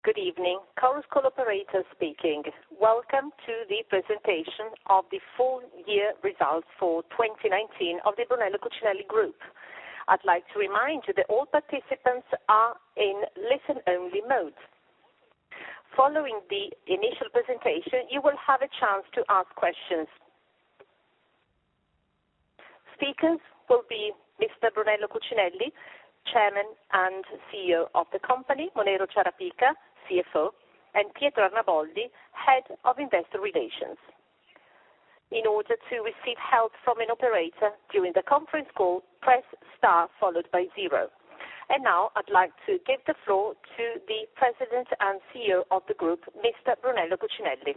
Good evening. Chorus Call operator speaking. Welcome to the presentation of the full year results for 2019 of the Brunello Cucinelli Group. I'd like to remind you that all participants are in listen-only mode. Following the initial presentation, you will have a chance to ask questions. Speakers will be Mr. Brunello Cucinelli, Chairman and CEO of the company, Moreno Ciarapica, CFO, and Pietro Arnaboldi, Head of Investor Relations. In order to receive help from an operator during the conference call, press star followed by 0. And now I'd like to give the floor to the President and CEO of the group, Mr. Brunello Cucinelli.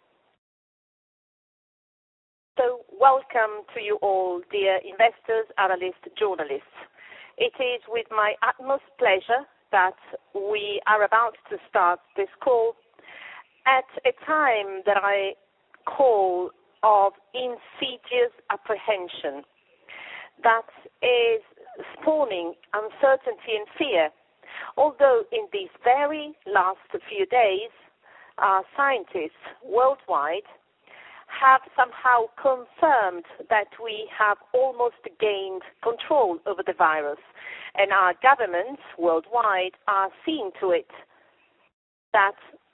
So welcome to you all, dear investors, analysts, journalists. It is with my utmost pleasure that we are about to start this call at a time that I call of insidious apprehension that is spawning uncertainty and fear. Although in these very last few days, scientists worldwide have somehow confirmed that we have almost gained control over the virus, and our governments worldwide are seeing to it that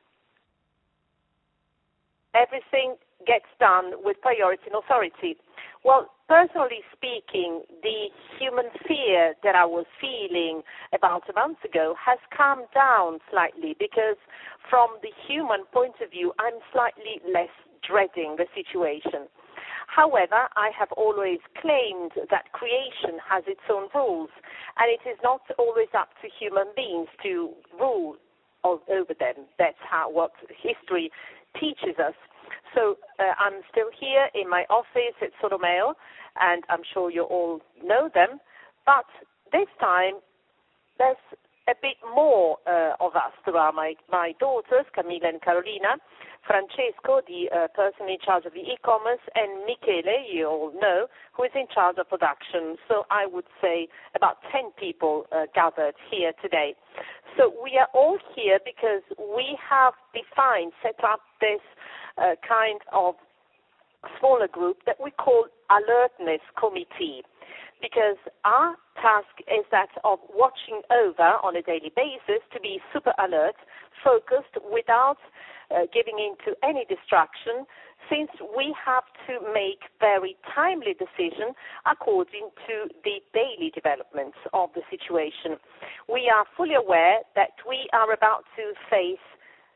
everything gets done with priority and authority. Well, personally speaking, the human fear that I was feeling about a month ago has calmed down slightly because from the human point of view, I'm slightly less dreading the situation. However, I have always claimed that creation has its own rules, and it is not always up to human beings to rule over them. That's what history teaches us. So I'm still here in my office at Solomeo, and I'm sure you all know them, but this time there's a bit more of us. There are my daughters, Camilla and Carolina, Francesco, the person in charge of the e-commerce, and Michele, you all know, who is in charge of production. So I would say about 10 people gathered here today. So we are all here because we have set up this kind of smaller group that we call Alertness Committee, because our task is that of watching over on a daily basis to be super alert, focused without giving in to any distraction, since we have to make very timely decisions according to the daily developments of the situation. We are fully aware that we are about to face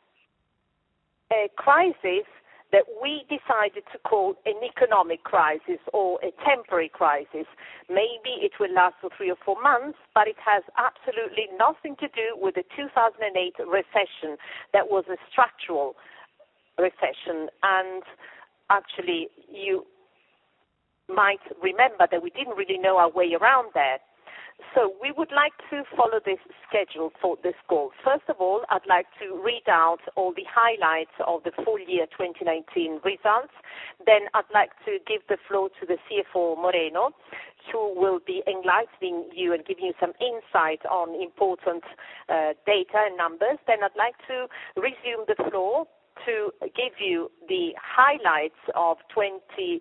a crisis that we decided to call an economic crisis or a temporary crisis. Maybe it will last for 3 or 4 months, but it has absolutely nothing to do with the 2008 recession that was a structural recession. And actually, you might remember that we didn't really know our way around that. So we would like to follow this schedule for this call. First of all, I'd like to read out all the highlights of the full year 2019 results. Then I'd like to give the floor to the CFO, Moreno, who will be enlightening you and giving you some insight on important data and numbers. Then I'd like to resume the floor to give you the highlights of 2019.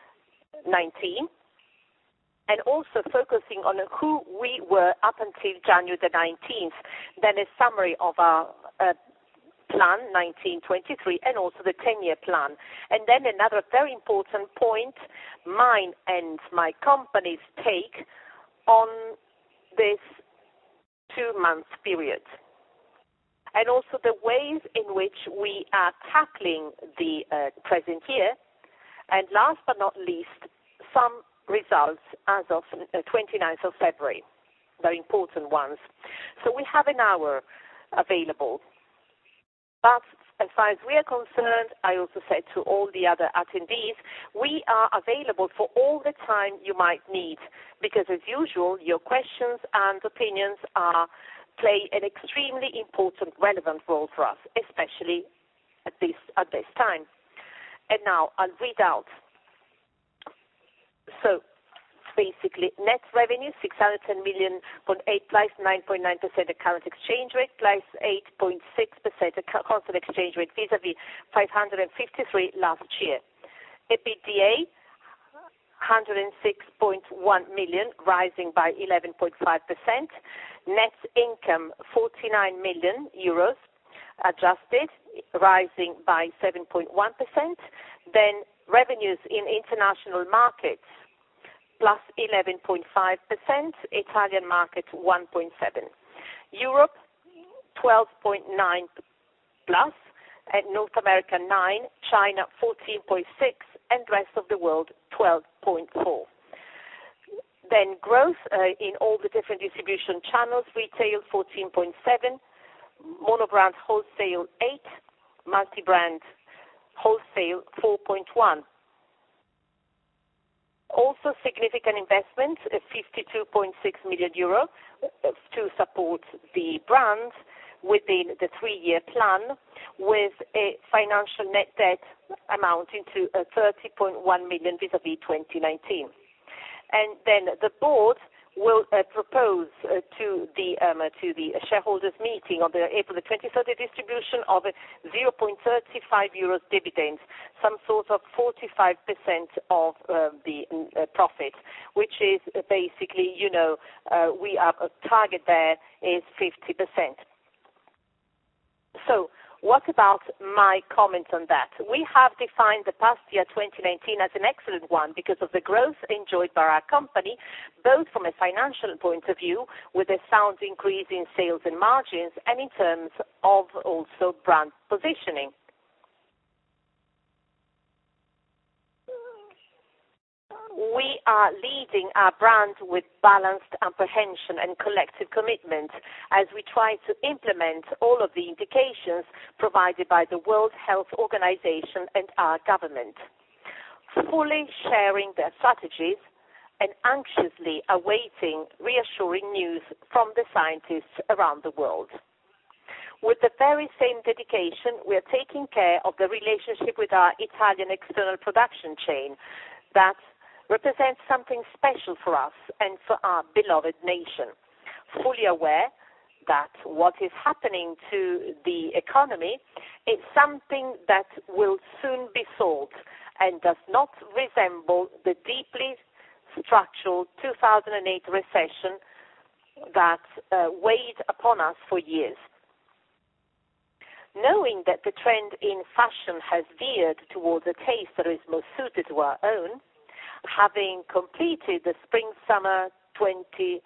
And also focusing on who we were up until January the 19th, then a summary of our plan, 1923, and also the 10-year plan. And then another very important point, mine and my company's take on this 2-month period. And also the ways in which we are tackling the present year. And last but not least, some results as of 29th of February, very important ones. So we have an hour available. But as far as we are concerned, I also said to all the other attendees, we are available for all the time you might need, because as usual, your questions and opinions play an extremely important, relevant role for us, especially at this time. And now I'll read out. So basically net revenue 610 million, 8 plus 9.9% at current exchange rate, plus 8.6% at constant exchange rate vis-à-vis 553 last year. EBITDA 106.1 million, rising by 11.5%. Net income 49 million euros, adjusted, rising by 7.1%. Then revenues in international markets plus 11.5%, Italian market 1.7%. Europe 12.9 plus, and North America 9, China 14.6, and rest of the world 12.4. Then growth in all the different distribution channels: retail 14.7, monobrand wholesale 8, multi-brand wholesale 4.1. Also significant investments, 52.6 million euro to support the brand within the 3-year plan, with a financial net debt amounting to 30.1 million vis-à-vis 2019. And then the board will propose to the shareholders meeting on the April the 23rd distribution of 0.35 euros dividends, some sort of 45% of the profit, which is basically, we are a target there is 50%. So what about my comment on that? We have defined the past year 2019 as an excellent one because of the growth enjoyed by our company, both from a financial point of view, with a sound increase in sales and margins, and in terms of also brand positioning. We are leading our brand with balanced apprehension and collective commitment as we try to implement all of the indications provided by the World Health Organization and our government, fully sharing their strategies and anxiously awaiting reassuring news from the scientists around the world. With the very same dedication, we are taking care of the relationship with our Italian external production chain that represents something special for us and for our beloved nation, fully aware that what is happening to the economy is something that will soon be solved and does not resemble the deeply structural 2008 recession that weighed upon us for years. Knowing that the trend in fashion has veered towards a taste that is most suited to our own, having completed the spring-summer 2020,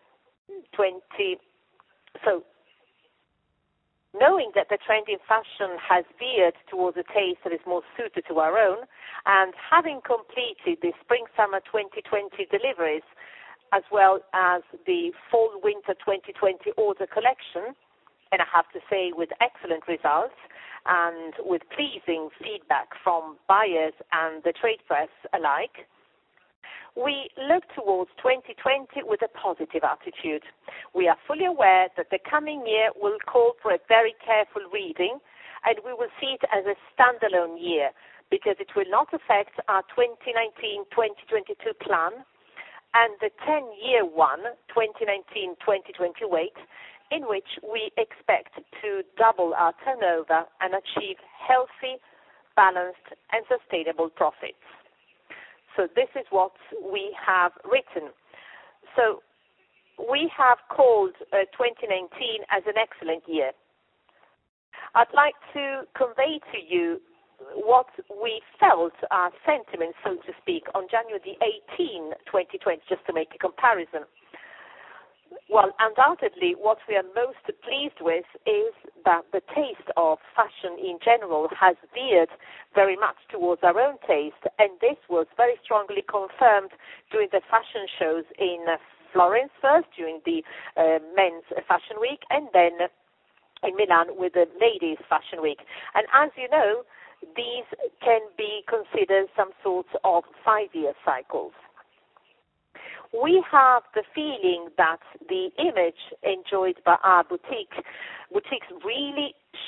knowing that the trend in fashion has veered towards a taste that is more suited to our own, and having completed the spring-summer 2020 deliveries, as well as the fall-winter 2020 order collection, and I have to say with excellent results and with pleasing feedback from buyers and the trade press alike, we look towards 2020 with a positive attitude. We are fully aware that the coming year will call for a very careful reading, and we will see it as a standalone year because it will not affect our 2019-2022 plan and the 10-year one, 2019-2020 wait, in which we expect to double our turnover and achieve healthy, balanced, and sustainable profits. So this is what we have written. So we have called 2019 as an excellent year. I'd like to convey to you what we felt, our sentiments, so to speak, on January the 18th, 2020, just to make a comparison. Well, undoubtedly, what we are most pleased with is that the taste of fashion in general has veered very much towards our own taste, and this was very strongly confirmed during the fashion shows in Florence first, during the men's fashion week, and then in Milan with the ladies' fashion week. And as you know, these can be considered some sorts of 5-year cycles. We have the feeling that the image enjoyed by our boutiques really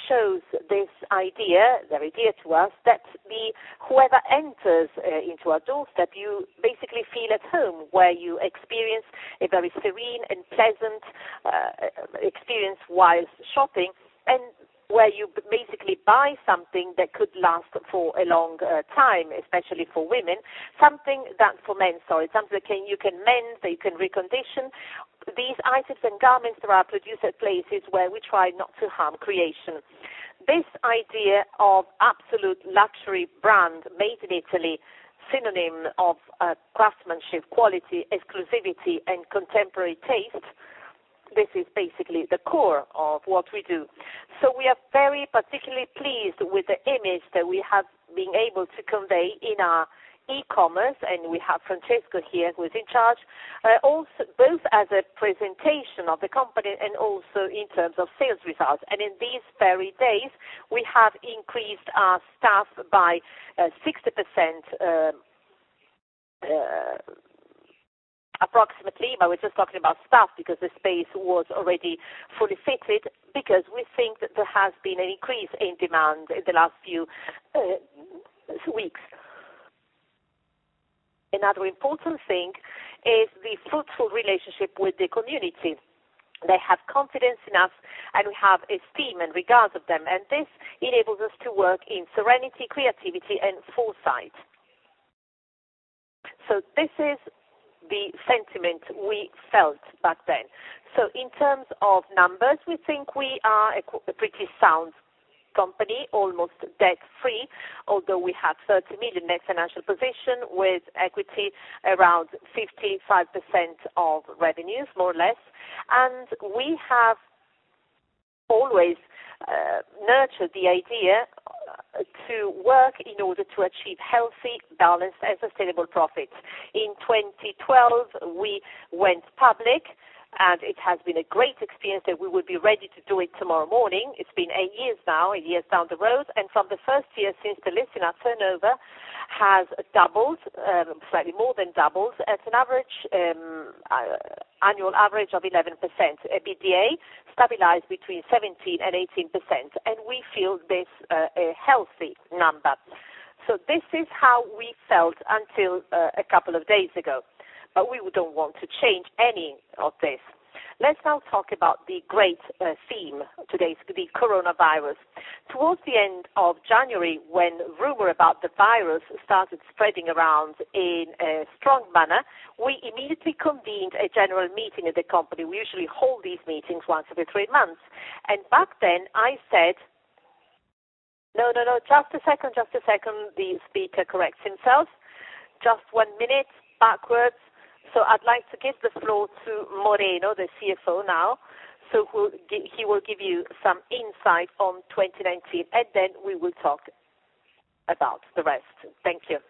shows this idea, very dear to us, that whoever enters into our doorstep, you basically feel at home, where you experience a very serene and pleasant experience while shopping, and where you basically buy something that could last for a long time, especially for women, something that for men, something that you can mend, that you can recondition. These items and garments that are produced at places where we try not to harm creation. This idea of absolute luxury brand made in Italy, synonym of craftsmanship, quality, exclusivity, and contemporary taste, this is basically the core of what we do. So we are very particularly pleased with the image that we have been able to convey in our e-commerce, and we have Francesco here who is in charge, also both as a presentation of the company and also in terms of sales results. And in these very days, we have increased our staff by 60%, approximately, but we're just talking about staff because the space was already fully fitted, because we think that there has been an increase in demand in the last few weeks. Another important thing is the fruitful relationship with the community. They have confidence in us, and we have esteem and regard of them, and this enables us to work in serenity, creativity, and foresight. So this is the sentiment we felt back then. So in terms of numbers, we think we are a pretty sound company, almost debt-free, although we have 30 million net financial position with equity around 55% of revenues, more or less. And we have always nurtured the idea to work in order to achieve healthy, balanced, and sustainable profits. In 2012, we went public, and it has been a great experience that we will be ready to do it tomorrow morning. It's been 8 years now, 8 years down the road, and from the first year since the listing, our turnover has doubled, slightly more than doubled, at an average annual average of 11%. EBITDA stabilized between 17 and 18%, and we feel this a healthy number. So this is how we felt until a couple of days ago. But we don't want to change any of this. Let's now talk about the great theme today, the coronavirus. Towards the end of January, when rumor about the virus started spreading around in a strong manner, we immediately convened a general meeting in the company. We usually hold these meetings once every 3 months. And back then I said, no, just a second, the speaker corrects himself. Just 1 minute, backwards. So I'd like to give the floor to Moreno, the CFO now, so he will give you some insight on 2019, and then we will talk about the rest. Thank you.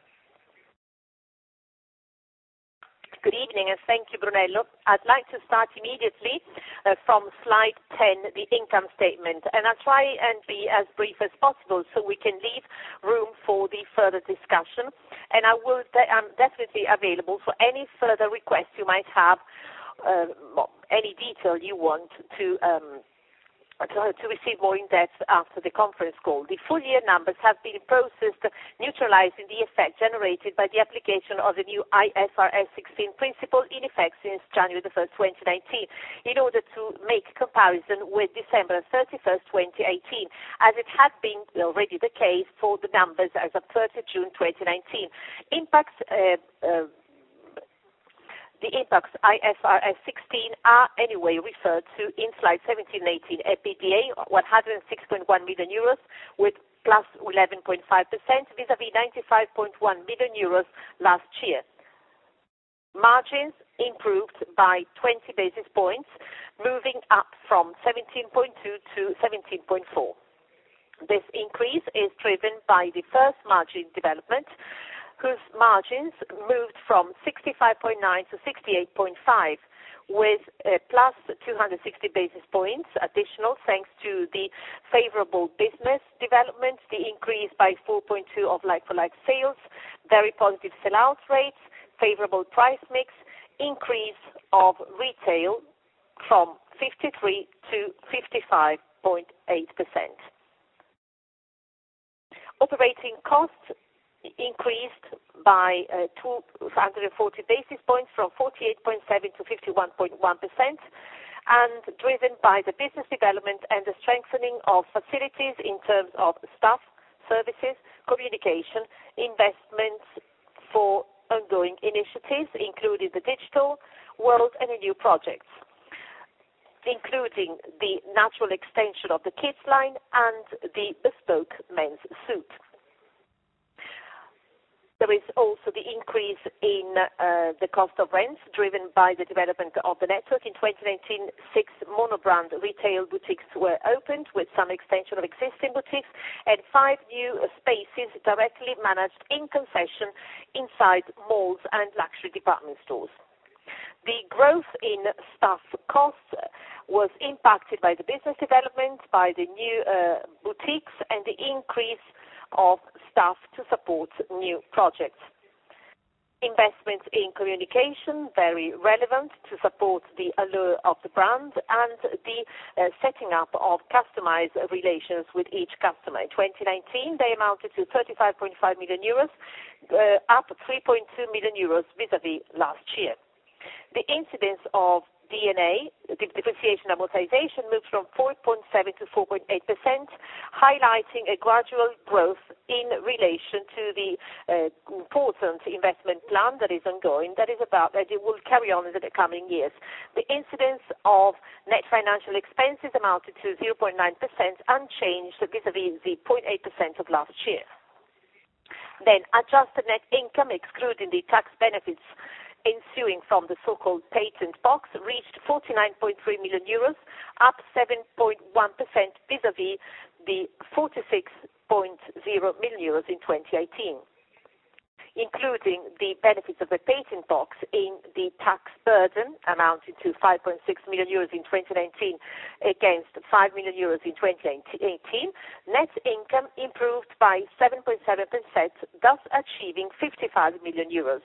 Good evening, and thank you, Brunello. I'd like to start immediately from slide 10, the income statement, and I'll try and be as brief as possible so we can leave room for the further discussion. And I'm definitely available for any further requests you might have, any detail you want to receive more in depth after the conference call. The full year numbers have been processed, neutralizing the effect generated by the application of the new IFRS 16 principle in effect since January the 1st, 2019, in order to make comparison with December 31st, 2018, as it had been already the case for the numbers as of 30 June 2019. The impacts IFRS 16 are anyway referred to in slide 17 and 18. EBITDA, 106.1 million euros with plus 11.5% vis-à-vis 95.1 million euros last year. Margins improved by 20 basis points, moving up from 17.2 to 17.4. This increase is driven by the first margin development, whose margins moved from 65.9 to 68.5, with plus 260 basis points additional thanks to the favorable business development, the increase by 4.2 of like-for-like sales, very positive sell-out rates, favorable price mix, increase of retail from 53 to 55.8%. Operating costs increased by 240 basis points from 48.7 to 51.1%, and driven by the business development and the strengthening of facilities in terms of staff, services, communication, investments for ongoing initiatives, including the digital world and the new projects, including the natural extension of the kids line and the bespoke men's suit. There is also the increase in the cost of rents driven by the development of the network. In 2019, 6 monobrand retail boutiques were opened with some extension of existing boutiques and 5 new spaces directly managed in concession inside malls and luxury department stores. The growth in staff costs was impacted by the business development, by the new boutiques, and the increase of staff to support new projects. Investments in communication, very relevant to support the allure of the brand and the setting up of customized relations with each customer. In 2019, they amounted to 35.5 million euros, up 3.2 million euros vis-à-vis last year. The incidence of D&A, depreciation amortization, moved from 4.7 to 4.8%, highlighting a gradual growth in relation to the important investment plan that is ongoing, that it will carry on in the coming years. The incidence of net financial expenses amounted to 0.9%, unchanged vis-à-vis the 0.8% of last year. Then, adjusted net income, excluding the tax benefits ensuing from the so-called patent box, reached 49.3 million euros, up 7.1% vis-à-vis the 46.0 million euros in 2018. Including the benefits of the patent box in the tax burden amounting to 5.6 million euros in 2019 against 5 million euros in 2018, net income improved by 7.7%, thus achieving 55 million euros.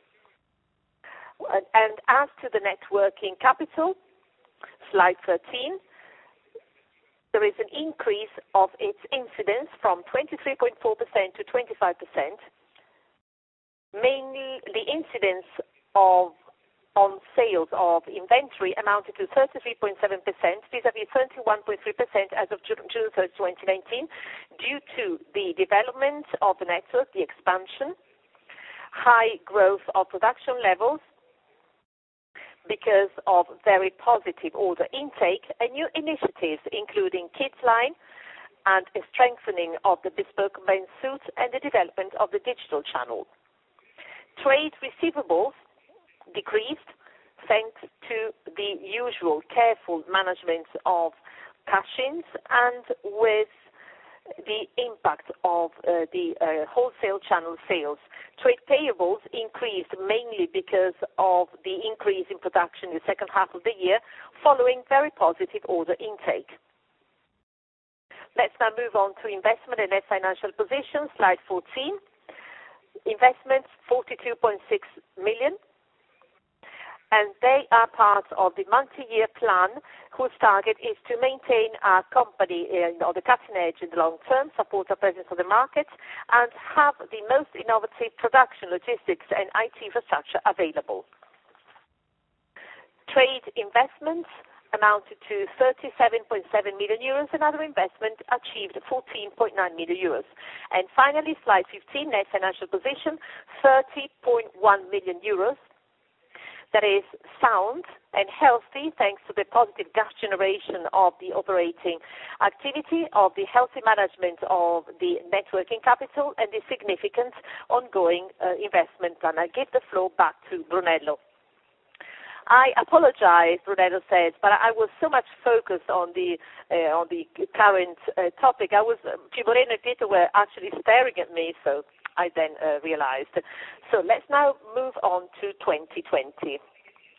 And as to the net working capital, slide 13, there is an increase of its incidence from 23.4% to 25%. Mainly the incidence on sales of inventory amounted to 33.7% vis-à-vis 31.3% as of June 30, 2019, due to the development of the network, the expansion, high growth of production levels, because of very positive order intake and new initiatives, including kids line and a strengthening of the bespoke men's suit and the development of the digital channel. Trade receivables decreased thanks to the usual careful management of cash-ins and with the impact of the wholesale channel sales. Trade payables increased mainly because of the increase in production in the second half of the year, following very positive order intake. Let's now move on to investment and net financial position, slide 14. Investments, 42.6 million. And they are part of the multi-year plan whose target is to maintain our company on the cutting edge in the long term, support our presence on the market, and have the most innovative production, logistics, and IT infrastructure available. Trade investments amounted to 37.7 million euros, and other investment achieved 14.9 million euros. And finally, slide 15, net financial position, 30.1 million euros. That is sound and healthy thanks to the positive cash generation of the operating activity, of the healthy management of the net working capital, and the significant ongoing investment plan. I give the floor back to Brunello. I apologize, Brunello says, but I was so much focused on the current topic. Cimoreno and Pietro were actually staring at me, so I then realized. So let's now move on to 2020.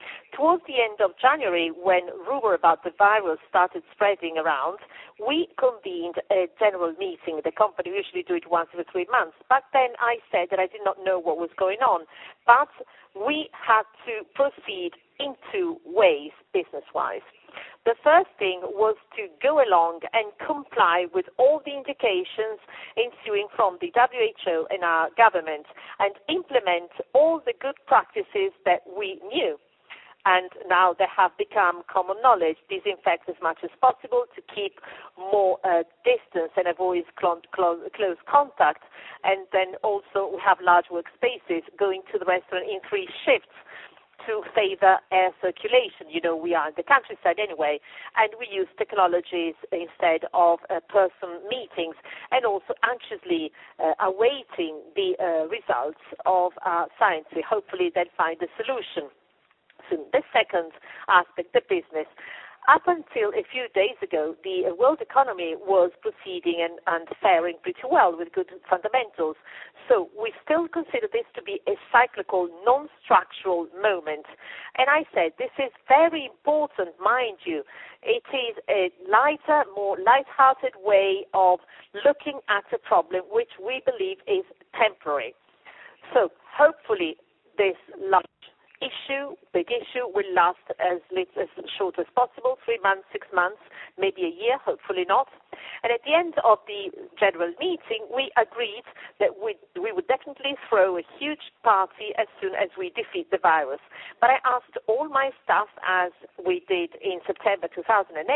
Towards the end of January, when rumor about the virus started spreading around, we convened a general meeting. The company usually do it once every 3 months. Back then, I said that I did not know what was going on, but we had to proceed in two ways, business-wise. The first thing was to go along and comply with all the indications ensuing from the WHO and our government and implement all the good practices that we knew. And now they have become common knowledge. Disinfect as much as possible to keep more distance and avoid close contact. And then also we have large workspaces, going to the restaurant in 3 shifts to favor air circulation. You know, we are in the countryside anyway, and we use technologies instead of person meetings, and also anxiously awaiting the results of science. Hopefully they'll find a solution. So the second aspect, the business. Up until a few days ago, the world economy was proceeding and faring pretty well with good fundamentals. So we still consider this to be a cyclical, non-structural moment. And I said this is very important, mind you. It is a lighter, more light-hearted way of looking at a problem which we believe is temporary. So hopefully this big issue will last as short as possible, 3 months, 6 months, maybe a year, hopefully not. And at the end of the general meeting, we agreed that we would definitely throw a huge party as soon as we defeat the virus. But I asked all my staff, as we did in September 2008,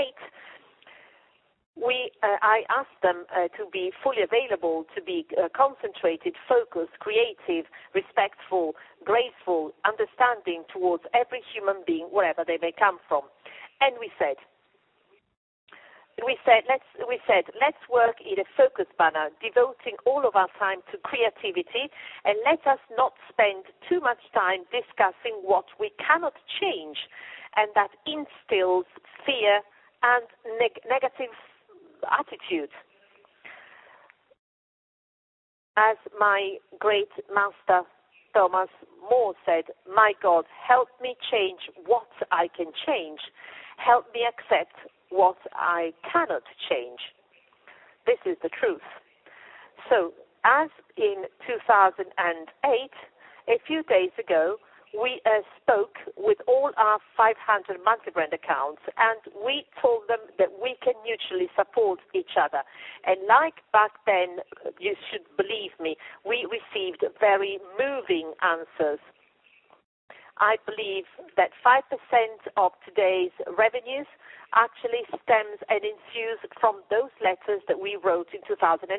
I asked them to be fully available, to be concentrated, focused, creative, respectful, graceful, understanding towards every human being, wherever they may come from. And we said, let's work in a focused manner, devoting all of our time to creativity, and let us not spend too much time discussing what we cannot change, and that instills fear and negative attitude. As my great master Thomas More said, my God, help me change what I can change. Help me accept what I cannot change. This is the truth. So, as in 2008, a few days ago, we spoke with all our 500 multi-brand accounts, and we told them that we can mutually support each other. And like back then, you should believe me, we received very moving answers. I believe that 5% of today's revenues actually stems and ensues from those letters that we wrote in 2008.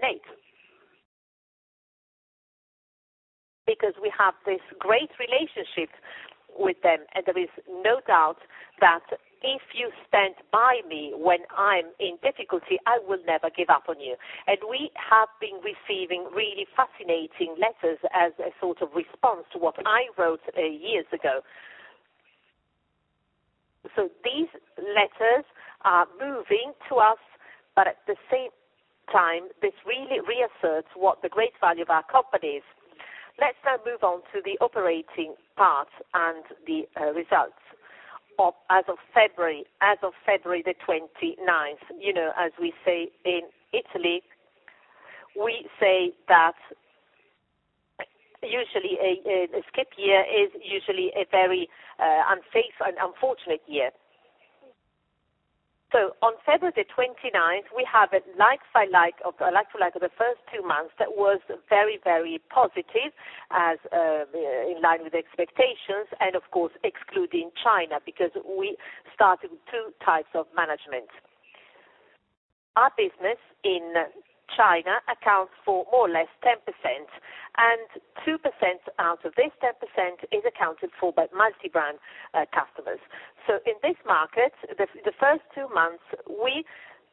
Because we have this great relationship with them, and there is no doubt that if you stand by me when I'm in difficulty, I will never give up on you. And we have been receiving really fascinating letters as a sort of response to what I wrote years ago. So these letters are moving to us, but at the same time, this really reasserts what the great value of our company is. Let's now move on to the operating part and the results as of February the 29th. You know, as we say in Italy, we say that usually a skip year is usually a very unsafe and unfortunate year. So on February the 29th, we have a like-for-like of the first 2 months that was very, very positive, as in line with expectations, and of course excluding China, because we started with 2 types of management. Our business in China accounts for more or less 10%, and 2% out of this 10% is accounted for by multi-brand customers. So in this market, the first 2 months, we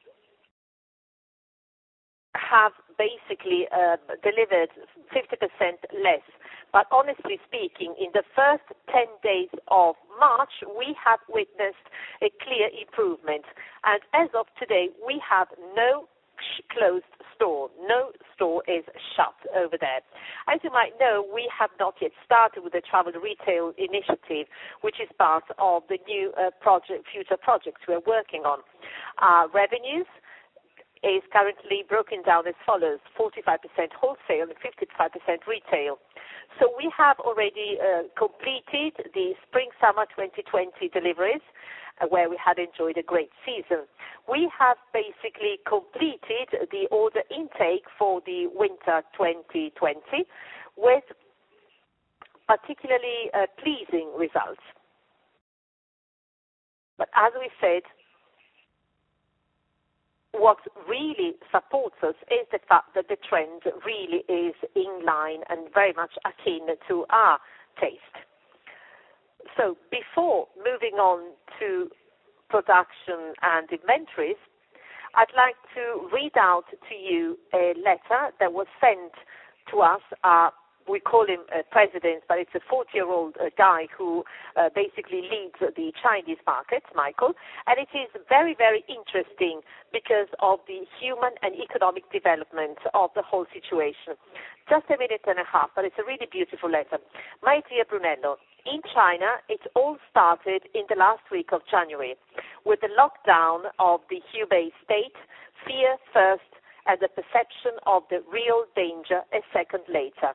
have basically delivered 50% less. But honestly speaking, in the first 10 days of March, we have witnessed a clear improvement. And as of today, we have no closed store. No store is shut over there. As you might know, we have not yet started with the travel retail initiative, which is part of the new future projects we're working on. Revenues is currently broken down as follows: 45% wholesale and 55% retail. So we have already completed the spring-summer 2020 deliveries, where we had enjoyed a great season. We have basically completed the order intake for the winter 2020 with particularly pleasing results. But as we said, what really supports us is the fact that the trend really is in line and very much akin to our taste. So before moving on to production and inventories, I'd like to read out to you a letter that was sent to us. We call him president, but it's a 40-year-old guy who basically leads the Chinese market, Michael. And it is very, very interesting because of the human and economic development of the whole situation. Just a minute and a half, but it's a really beautiful letter. My dear Brunello, in China, it all started in the last week of January with the lockdown of the Hubei state, fear first, and the perception of the real danger a second later.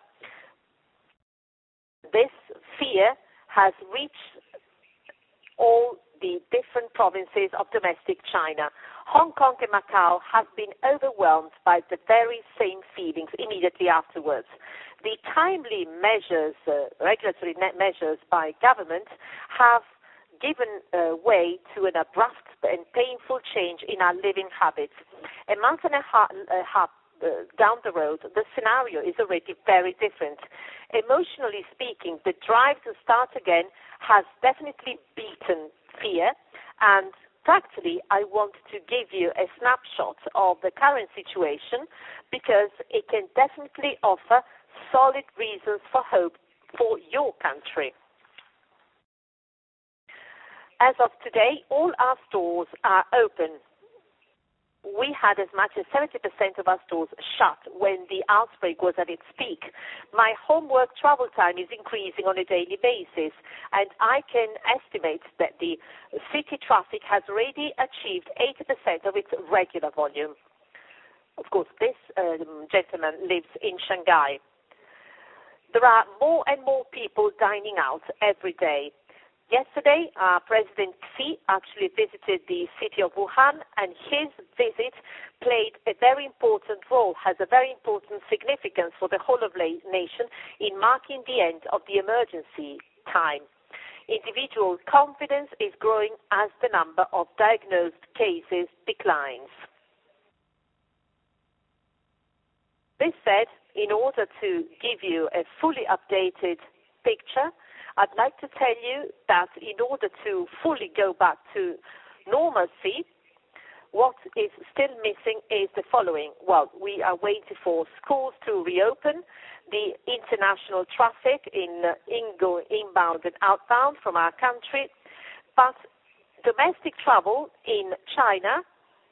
This fear has reached all the different provinces of domestic China. Hong Kong and Macau have been overwhelmed by the very same feelings immediately afterwards. The timely measures, regulatory measures by government have given way to an abrupt and painful change in our living habits. A month and a half down the road, the scenario is already very different. Emotionally speaking, the drive to start again has definitely beaten fear, and practically I want to give you a snapshot of the current situation because it can definitely offer solid reasons for hope for your country. As of today, all our stores are open. We had as much as 70% of our stores shut when the outbreak was at its peak. My homework travel time is increasing on a daily basis, and I can estimate that the city traffic has already achieved 80% of its regular volume. Of course, this gentleman lives in Shanghai. There are more and more people dining out every day. Yesterday, President Xi actually visited the city of Wuhan, and his visit played a very important role, has a very important significance for the whole of the nation in marking the end of the emergency time. Individual confidence is growing as the number of diagnosed cases declines. This said, in order to give you a fully updated picture, I'd like to tell you that in order to fully go back to normalcy, what is still missing is the following. Well, we are waiting for schools to reopen, the international traffic in inbound and outbound from our country, but domestic travel in China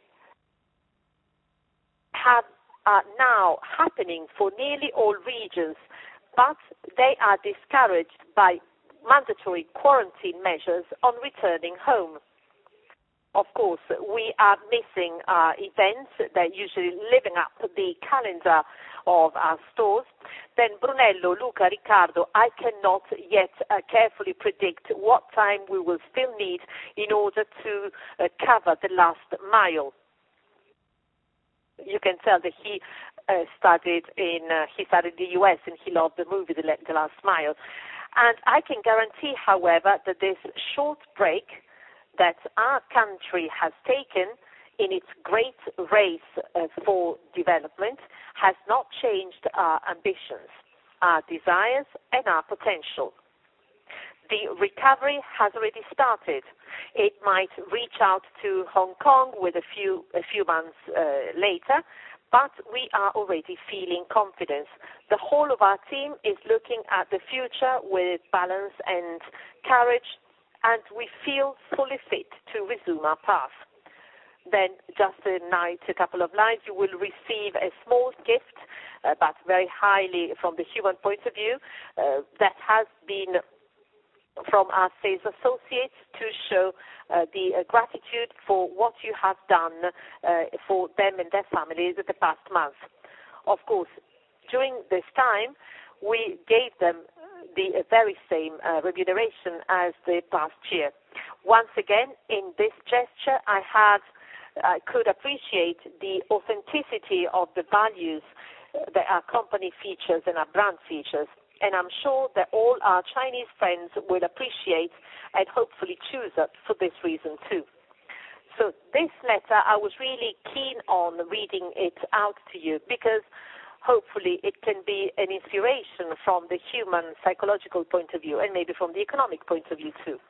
are now happening for nearly all regions, but they are discouraged by mandatory quarantine measures on returning home. Of course, we are missing events that usually living up the calendar of our stores. Then Brunello, Luca, Riccardo, I cannot yet carefully predict what time we will still need in order to cover the last mile. You can tell that he studied in the US and he loved the movie The Last Mile. And I can guarantee, however, that this short break that our country has taken in its great race for development has not changed our ambitions, our desires, and our potential. The recovery has already started. It might reach out to Hong Kong with a few months later, but we are already feeling confidence. The whole of our team is looking at the future with balance and courage, and we feel fully fit to resume our path. then just a couple of lines, you will receive a small gift, but very highly from the human point of view, that has been from our sales associates to show the gratitude for what you have done for them and their families the past month. Of course, during this time, we gave them the very same remuneration as the past year. Once again, in this gesture, I could appreciate the authenticity of the values that our company features and our brand features. And I'm sure that all our Chinese friends will appreciate and hopefully choose us for this reason too. So this letter, I was really keen on reading it out to you because hopefully it can be an inspiration from the human psychological point of view and maybe from the economic point of view too.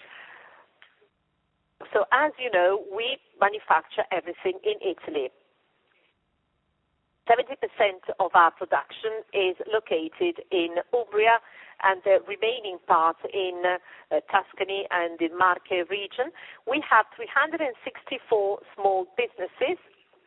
So as you know, we manufacture everything in Italy. 70% of our production is located in Umbria and the remaining part in Tuscany and the Marche region. We have 364 small businesses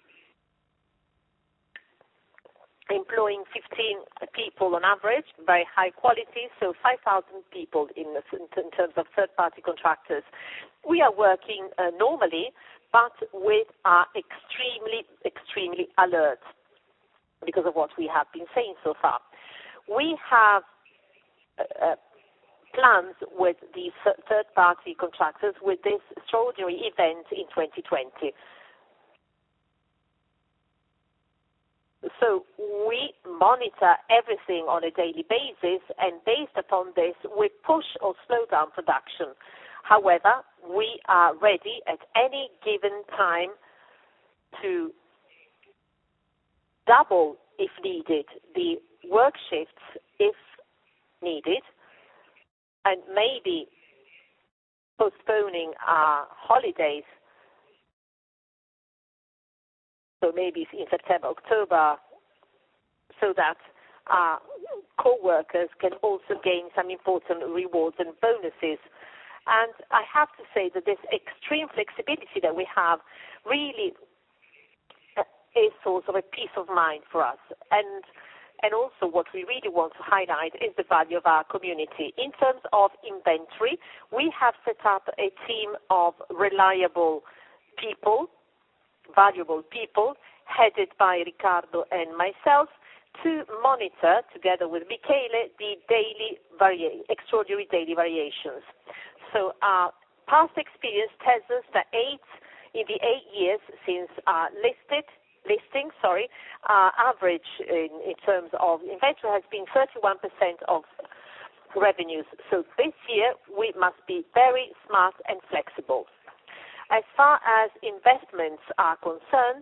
employing 15 people on average, very high quality, so 5,000 people in terms of third-party contractors. We are working normally, but with our extremely alert because of what we have been saying so far. We have plans with the third-party contractors with this extraordinary event in 2020. So we monitor everything on a daily basis, and based upon this, we push or slow down production. However, we are ready at any given time to double, if needed, the work shifts, if needed, and maybe postponing our holidays. So maybe in September, October, so that our co-workers can also gain some important rewards and bonuses. And I have to say that this extreme flexibility that we have really is source of a peace of mind for us. And also what we really want to highlight is the value of our community. In terms of inventory, we have set up a team of reliable people, valuable people, headed by Riccardo and myself, to monitor, together with Michele, the extraordinary daily variations. So our past experience tells us that in the 8 years since our listing, our average in terms of inventory has been 31% of revenues. So this year we must be very smart and flexible. As far as investments are concerned,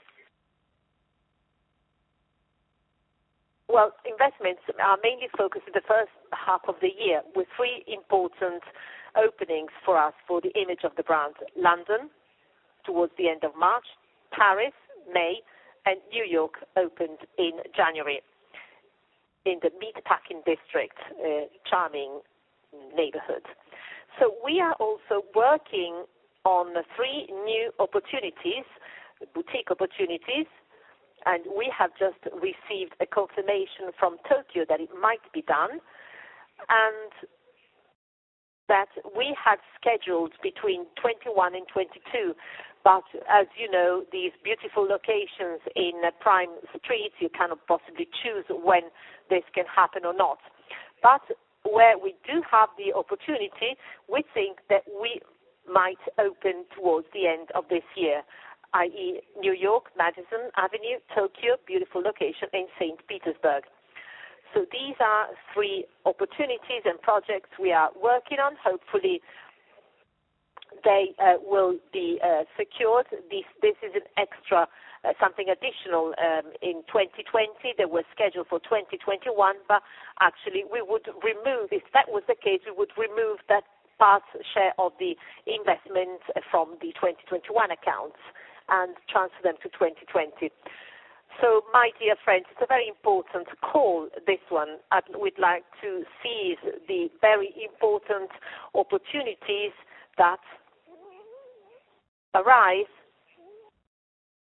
well, investments are mainly focused in the first half of the year with 3 important openings for us for the image of the brand. London, towards the end of March, Paris, May, and New York opened in January in the Meatpacking District, charming neighborhood. So we are also working on 3 new opportunities, boutique opportunities, and we have just received a confirmation from Tokyo that it might be done, and that we had scheduled between 21 and 22. But as you know, these beautiful locations in prime streets, you cannot possibly choose when this can happen or not. But where we do have the opportunity, we think that we might open towards the end of this year, i.e. New York, Madison Avenue, Tokyo, beautiful location, and St. Petersburg. So these are 3 opportunities and projects we are working on. Hopefully they will be secured. This is an extra, something additional in 2020. They were scheduled for 2021, but actually we would remove, if that was the case, we would remove that part share of the investment from the 2021 accounts and transfer them to 2020. So, my dear friends, it's a very important call, this one. We'd like to seize the very important opportunities that arise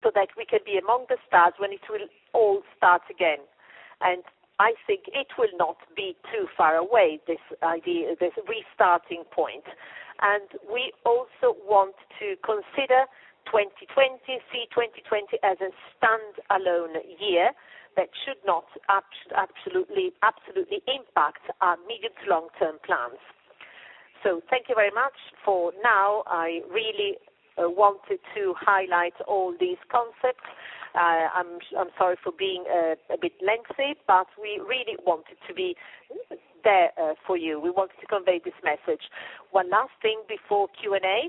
so that we can be among the stars when it will all start again. And I think it will not be too far away, this idea, this restarting point. And we also want to consider 2020, see 2020 as a stand-alone year that should not absolutely impact our medium to long-term plans. So thank you very much for now. I really wanted to highlight all these concepts. I'm sorry for being a bit lengthy, but we really wanted to be there for you. We wanted to convey this message. One last thing before Q&A.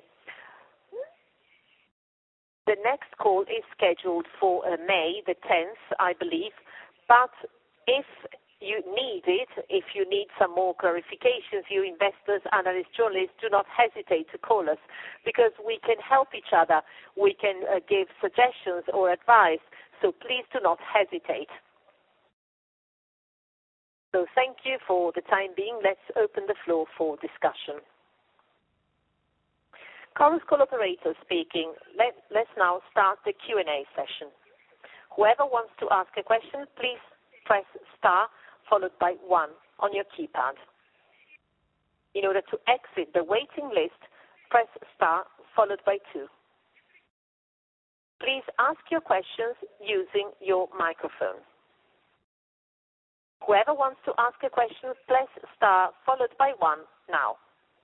The next call is scheduled for May the 10th, I believe, but if you need it, if you need some more clarifications, you investors, analysts, journalists, do not hesitate to call us, because we can help each other. We can give suggestions or advice, so please do not hesitate. So thank you for the time being. Let's open the floor for discussion. Chorus Call operator speaking. Let's now start the Q&A session. Whoever wants to ask a question, please press star followed by 1 on your keypad. In order to exit the waiting list, press star followed by 2. Please ask your questions using your microphone. Whoever wants to ask a question, press star followed by 1 now.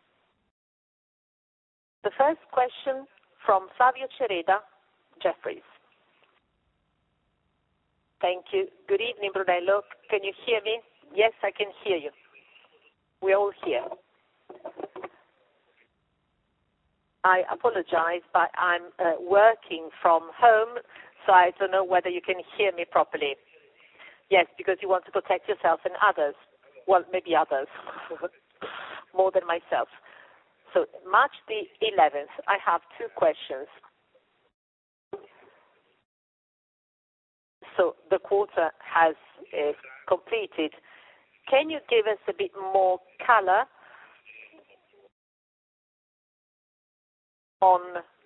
The first question from Flavio Cereda, Jefferies. Thank you. Good evening, Brunello. Can you hear me? Yes, I can hear you. We're all here. I apologize, but I'm working from home, so I don't know whether you can hear me properly. Yes, because you want to protect yourself and others. Well, maybe others, more than myself. So March the 11th, I have 2 questions. So the quarter has completed. Can you give us a bit more color on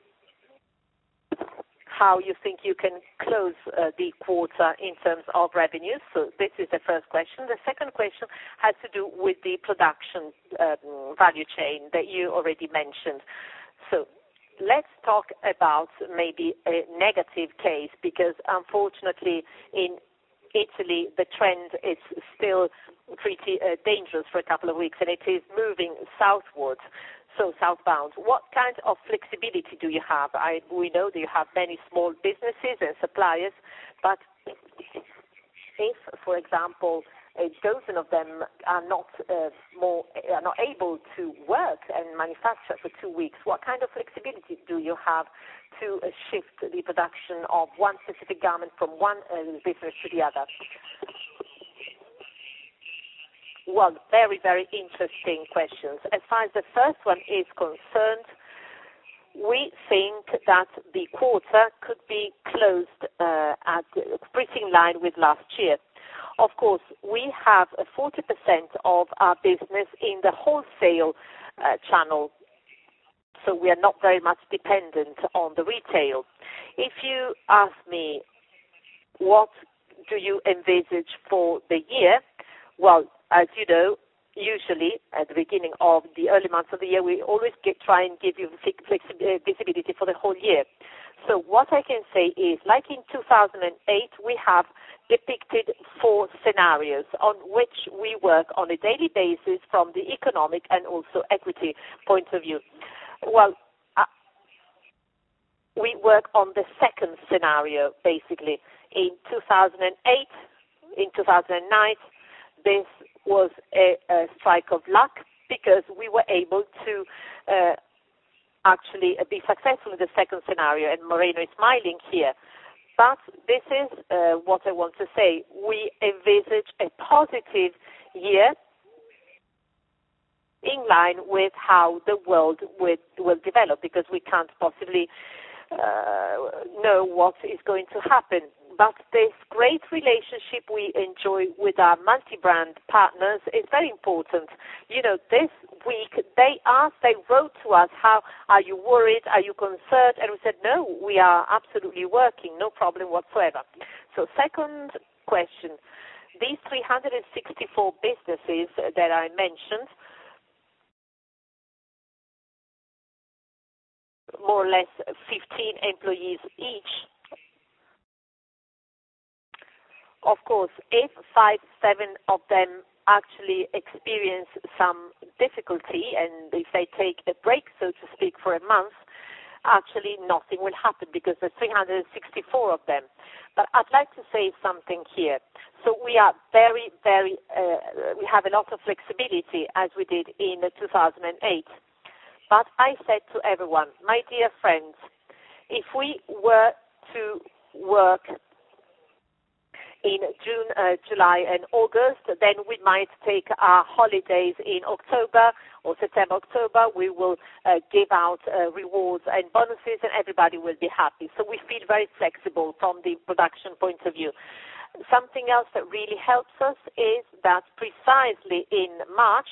how you think you can close the quarter in terms of revenues? So this is the first question. The second question has to do with the production value chain that you already mentioned. So let's talk about maybe a negative case, because unfortunately in Italy the trend is still pretty dangerous for a couple of weeks, and it is moving southwards. So southbound, what kind of flexibility do you have? We know that you have many small businesses and suppliers, but if, for example, a dozen of them are not able to work and manufacture for 2 weeks, what kind of flexibility do you have to shift the production of one specific garment from one business to the other? Well, very, very interesting questions. As far as the first one is concerned, we think that the quarter could be closed at pretty in line with last year. Of course, we have 40% of our business in the wholesale channel, so we are not very much dependent on the retail. If you ask me what do you envisage for the year, well, as you know, usually at the beginning of the early months of the year, we always try and give you visibility for the whole year. So what I can say is, like in 2008, we have depicted 4 scenarios on which we work on a daily basis from the economic and also equity point of view. Well, we work on the second scenario, basically. In 2008, in 2009, this was a strike of luck, because we were able to actually be successful in the second scenario, and Moreno is smiling here. But this is what I want to say. We envisage a positive year in line with how the world will develop, because we can't possibly know what is going to happen. But this great relationship we enjoy with our multi-brand partners is very important. This week they wrote to us, how are you worried? Are you concerned? And we said, no, we are absolutely working, no problem whatsoever. So second question, these 364 businesses that I mentioned, more or less 15 employees each. Of course, if 5, 7 of them actually experience some difficulty and if they take a break, so to speak, for a month, actually nothing will happen because there's 364 of them. But I'd like to say something here. So we are very, very, we have a lot of flexibility as we did in 2008. But I said to everyone, my dear friends, if we were to work in June, July, and August, then we might take our holidays in October or September, October. We will give out rewards and bonuses, and everybody will be happy. So we feel very flexible from the production point of view. Something else that really helps us is that precisely in March,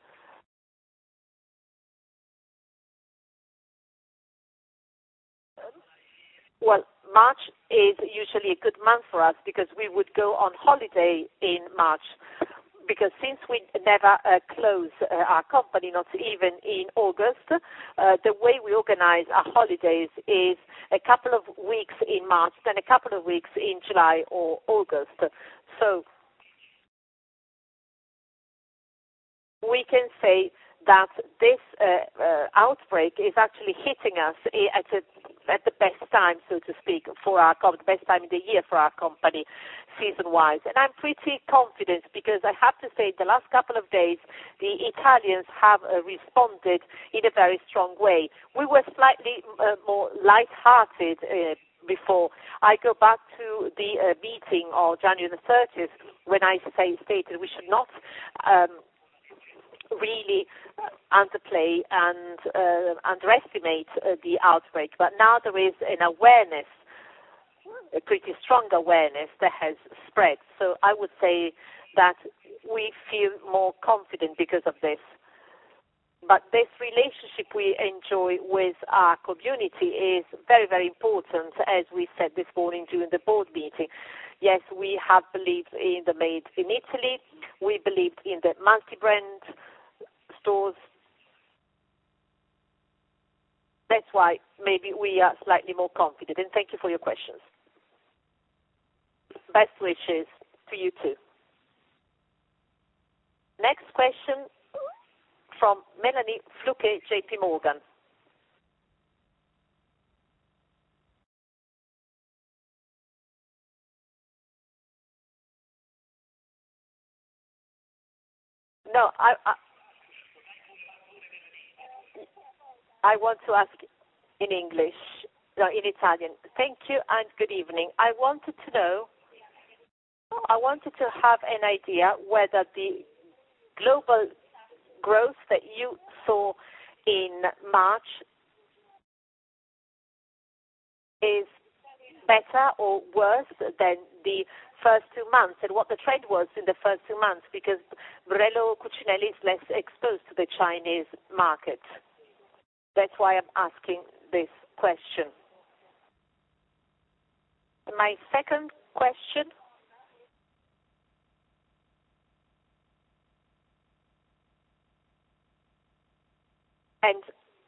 March is usually a good month for us because we would go on holiday in March. Because since we never close our company, not even in August, the way we organize our holidays is a couple of weeks in March, then a couple of weeks in July or August. So we can say that this outbreak is actually hitting us at the best time, so to speak, for our company, the best time in the year for our company, season-wise. And I'm pretty confident because I have to say the last couple of days, the Italians have responded in a very strong way. We were slightly more light-hearted before. I go back to the meeting of January the 30th when I stated we should not really underplay and underestimate the outbreak. But now there is an awareness, a pretty strong awareness that has spread. So I would say that we feel more confident because of this. But this relationship we enjoy with our community is very, very important, as we said this morning during the board meeting. Yes, we have believed in the Made in Italy. We believed in the multi-brand stores. That's why maybe we are slightly more confident. And thank you for your questions. Best wishes to you too. Next question from Melanie Fluke, JP Morgan. No, I want to ask in English, no, in Italian. Thank you and good evening. I wanted to have an idea whether the global growth that you saw in March is better or worse than the first 2 months, and what the trend was in the first 2 months, because Brunello Cucinelli is less exposed to the Chinese market. That's why I'm asking this question. My second question, and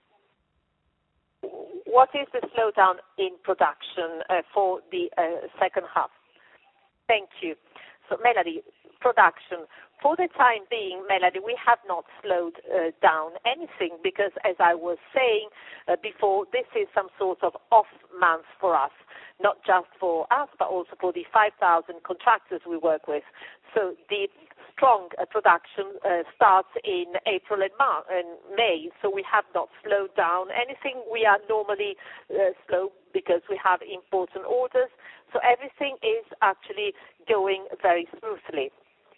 what is the slowdown in production for the second half? Thank you. So, Melanie, production. For the time being, Melanie, we have not slowed down anything because, as I was saying before, this is some sort of off month for us, not just for us, but also for the 5,000 contractors we work with. So the strong production starts in April and May, so we have not slowed down anything. We are normally slow because we have important orders, so everything is actually going very smoothly.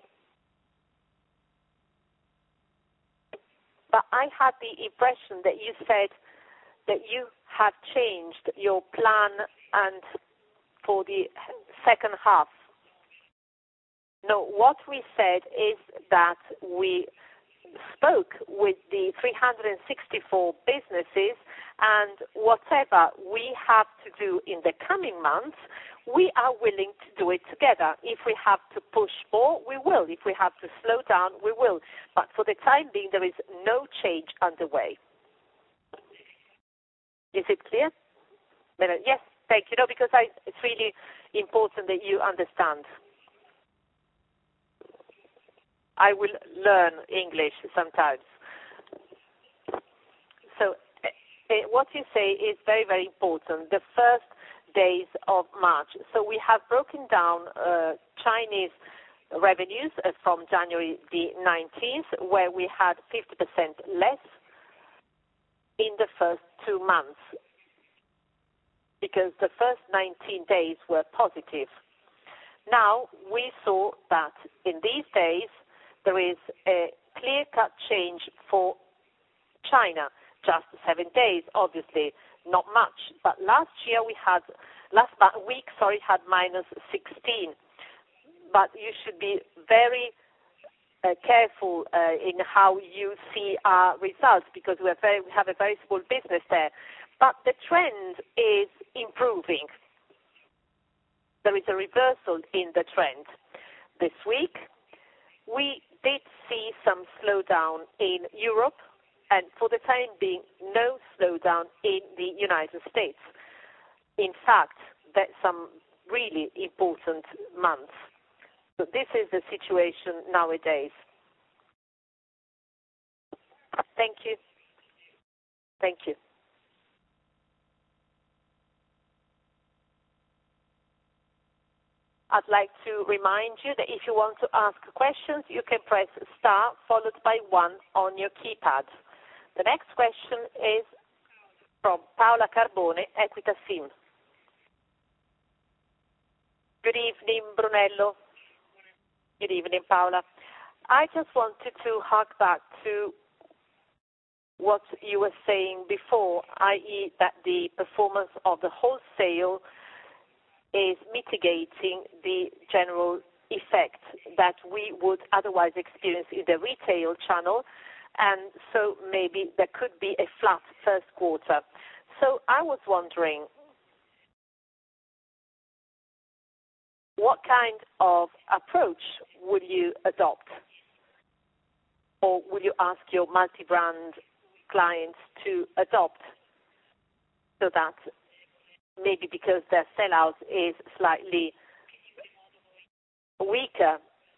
But I had the impression that you said that you have changed your plan and for the second half. No, what we said is that we spoke with the 364 businesses, and whatever we have to do in the coming months, we are willing to do it together. If we have to push more, we will. If we have to slow down, we will. But for the time being, there is no change underway. Is it clear? Yes, thank you. No, because it's really important that you understand. I will learn English sometimes. So what you say is very, very important. The first days of March. So we have broken down Chinese revenues from January the 19th, where we had 50% less in the first 2 months, because the first 19 days were positive. Now, we saw that in these days, there is a clear-cut change for China. Just 7 days, obviously, not much. But last week, had -16. But you should be very careful in how you see our results, because we have a very small business there. But the trend is improving. There is a reversal in the trend. This week, we did see some slowdown in Europe, and for the time being, no slowdown in the United States. In fact, that's some really important months. So this is the situation nowadays. Thank you. Thank you. I'd like to remind you that if you want to ask questions, you can press star followed by 1 on your keypad. The next question is from Paola Carbone, Equita SIM. Good evening, Brunello. Good evening, Paola. I just wanted to hark back to what you were saying before, i.e. that the performance of the wholesale is mitigating the general effect that we would otherwise experience in the retail channel, and so maybe there could be a flat first quarter. So I was wondering, what kind of approach would you adopt? Or would you ask your multi-brand clients to adopt, so that maybe because their sellout is slightly weaker?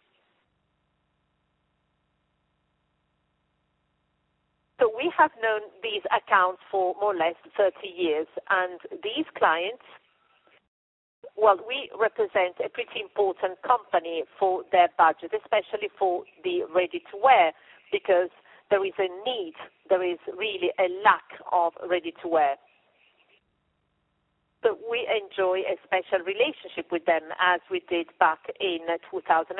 So we have known these accounts for more or less 30 years, and these clients, well, we represent a pretty important company for their budget, especially for the ready-to-wear, because there is a need, there is really a lack of ready-to-wear. So we enjoy a special relationship with them, as we did back in 2008.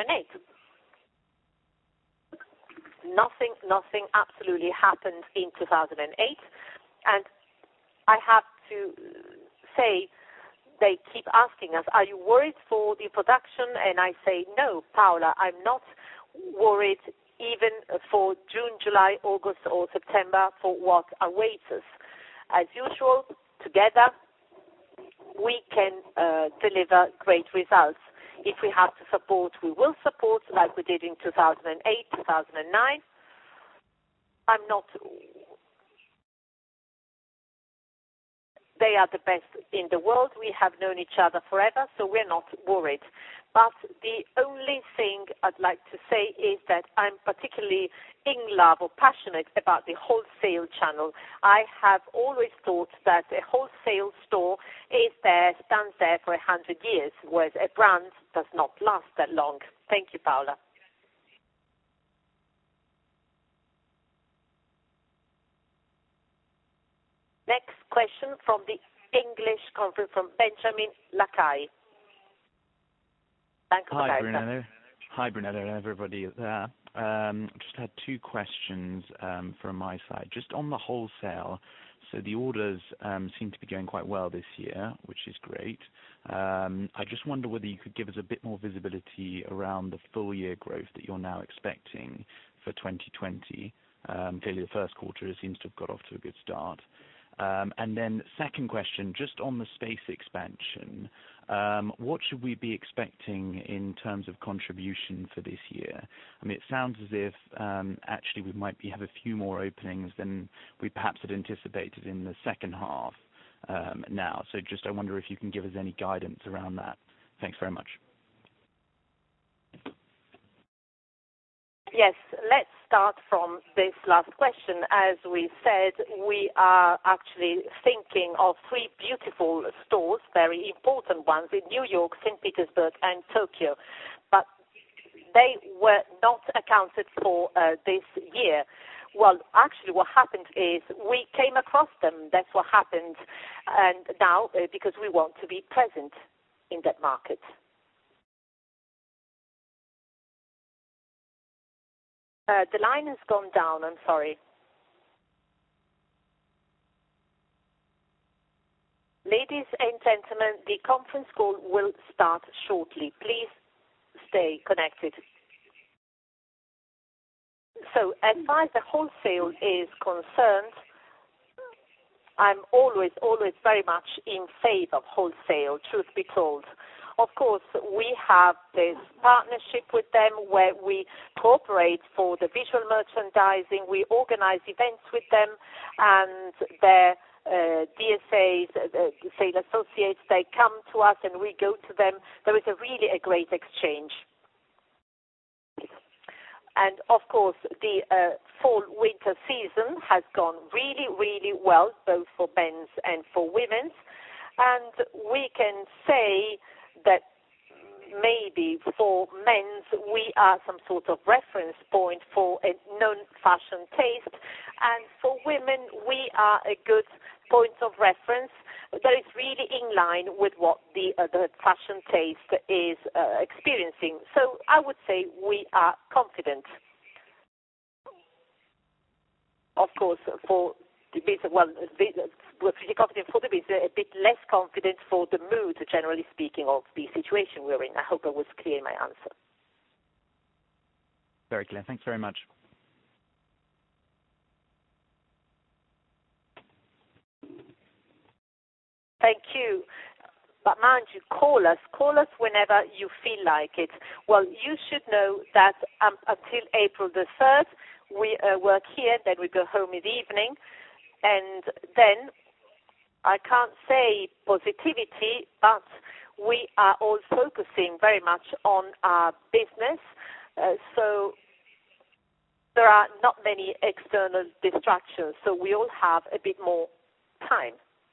Nothing absolutely happened in 2008, and I have to say, they keep asking us, are you worried for the production? And I say, no, Paola, I'm not worried even for June, July, August, or September for what awaits us. As usual, together, we can deliver great results. If we have to support, we will support, like we did in 2008, 2009. They are the best in the world. We have known each other forever, so we're not worried. But the only thing I'd like to say is that I'm particularly in love or passionate about the wholesale channel. I have always thought that a wholesale store stands there for 100 years, whereas a brand does not last that long. Thank you, Paola. Next question from the English conference from Benjamin Lakai. Hi, Brunello. Hi, Brunello and everybody there. Just had two questions from my side. Just on the wholesale, so the orders seem to be going quite well this year, which is great. I just wonder whether you could give us a bit more visibility around the full year growth that you're now expecting for 2020. Clearly, the first quarter seems to have got off to a good start. And then second question, just on the space expansion, what should we be expecting in terms of contribution for this year? I mean, it sounds as if actually we might have a few more openings than we perhaps had anticipated in the second half now. So just I wonder if you can give us any guidance around that. Thanks very much. Yes, let's start from this last question. As we said, we are actually thinking of three beautiful stores, very important ones, in New York, St. Petersburg, and Tokyo. But they were not accounted for this year. Well, actually what happened is we came across them. That's what happened. And now, because we want to be present in that market. The line has gone down, I'm sorry. Ladies and gentlemen, the conference call will start shortly. Please stay connected. So, as far as the wholesale is concerned, I'm always very much in favor of wholesale, truth be told. Of course, we have this partnership with them where we cooperate for the visual merchandising. We organize events with them, and their DSAs, sale associates, they come to us and we go to them. There is really a great exchange. And of course, the fall-winter season has gone really, really well, both for men's and for women's. And we can say that maybe for men's we are some sort of reference point for a known fashion taste, and for women we are a good point of reference that is really in line with what the fashion taste is experiencing. So I would say we are confident. Of course, for the business, we're pretty confident for the business, a bit less confident for the mood, generally speaking, of the situation we're in. I hope I was clear in my answer. Very clear. Thanks very much. Thank you. But mind you, call us whenever you feel like it. Well, you should know that until April the 3rd, we work here, then we go home in the evening, and then I can't say positivity, but we are all focusing very much on our business, so there are not many external distractions, so we all have a bit more time.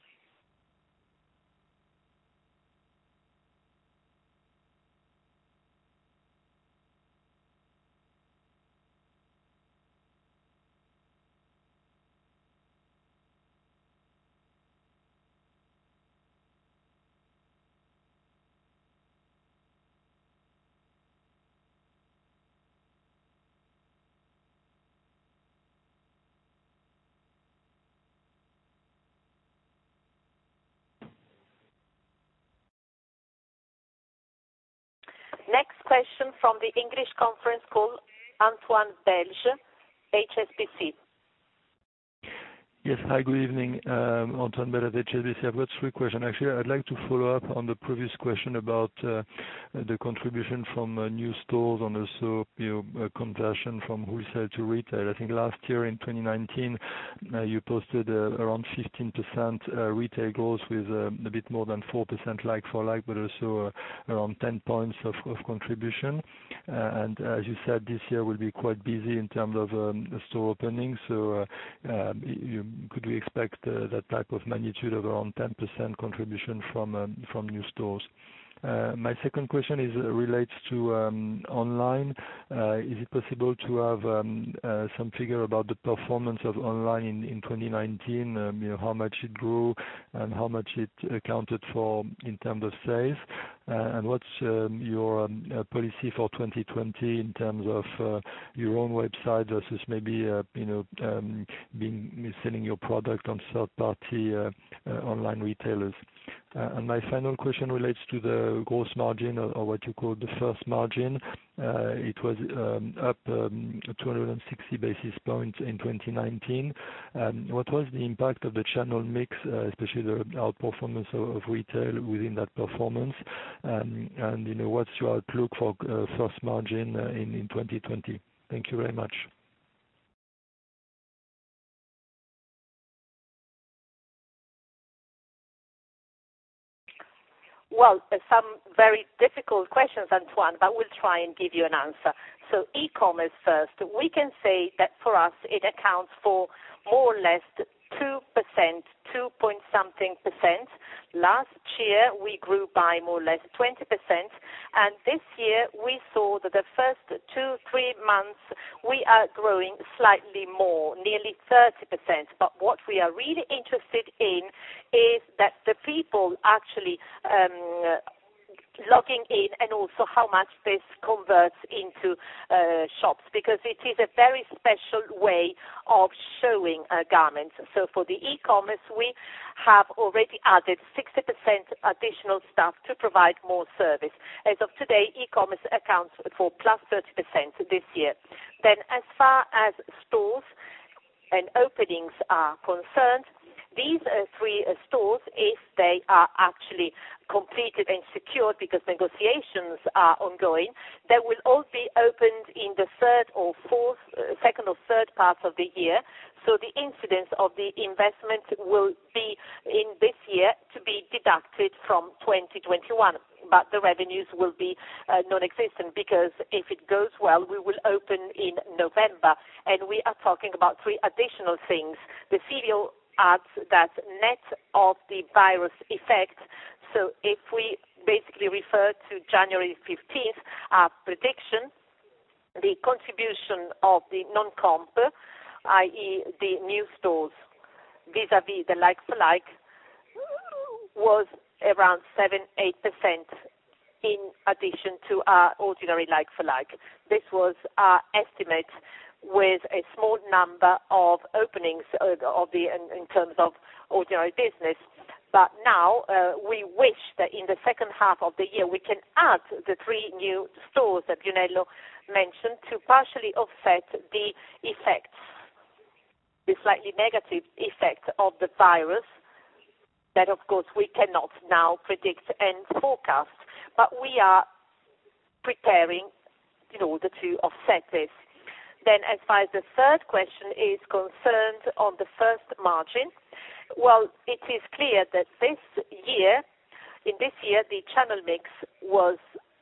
Next question from the English conference call, Antoine Belge, HSBC. Yes, hi, good evening. Antoine Belge at HSBC. I've got three questions. Actually, I'd like to follow up on the previous question about the contribution from new stores and also conversion from wholesale to retail. I think last year in 2019, you posted around 15% retail growth with a bit more than 4% like-for-like, but also around 10 points of contribution. And as you said, this year will be quite busy in terms of store openings. So could we expect that type of magnitude of around 10% contribution from new stores? My second question relates to online. Is it possible to have some figure about the performance of online in 2019? How much it grew and how much it accounted for in terms of sales? And what's your policy for 2020 in terms of your own website versus maybe selling your product on third-party online retailers? And my final question relates to the gross margin, or what you call the first margin. It was up 260 basis points in 2019. What was the impact of the channel mix, especially the outperformance of retail within that performance? And what's your outlook for first margin in 2020? Thank you very much. Well, some very difficult questions, Antoine, but we'll try and give you an answer. So e-commerce first. We can say that for us it accounts for more or less 2%, 2-point-something percent. Last year we grew by more or less 20%, and this year we saw that the first 2-3 months we are growing slightly more, nearly 30%. But what we are really interested in is that the people actually logging in, and also how much this converts into shops, because it is a very special way of showing garments. So for the e-commerce, we have already added 60% additional staff to provide more service. As of today, e-commerce accounts for plus 30% this year. Then as far as stores and openings are concerned, these 3 stores, if they are actually completed and secured, because negotiations are ongoing, they will all be opened in the second or third part of the year. So the incidence of the investment will be in this year to be deducted from 2021. But the revenues will be non-existent, because if it goes well, we will open in November, and we are talking about 3 additional things. The CEO adds that net of the virus effect. So if we basically refer to January 15th, our prediction, the contribution of the non-comp, i.e. the new stores, vis-à-vis the like-for-like, was around 7-8% in addition to our ordinary like-for-like. This was our estimate, with a small number of openings in terms of ordinary business. But now we wish that in the second half of the year we can add the 3 new stores that Brunello mentioned to partially offset the effects, the slightly negative effect of the virus, that of course we cannot now predict and forecast. But we are preparing in order to offset this. Then as far as the third question is concerned on the first margin, well, it is clear that in this year, the channel mix was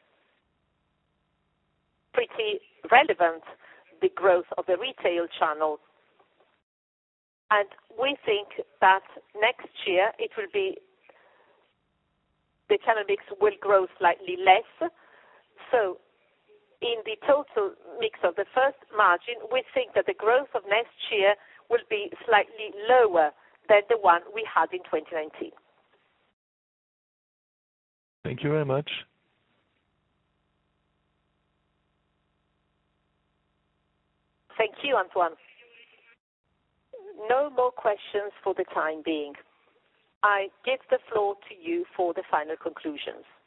pretty relevant, the growth of the retail channel. And we think that next year the channel mix will grow slightly less. So in the total mix of the first margin, we think that the growth of next year will be slightly lower than the one we had in 2019. Thank you very much. Thank you, Antoine. No more questions for the time being. I give the floor to you for the final conclusions.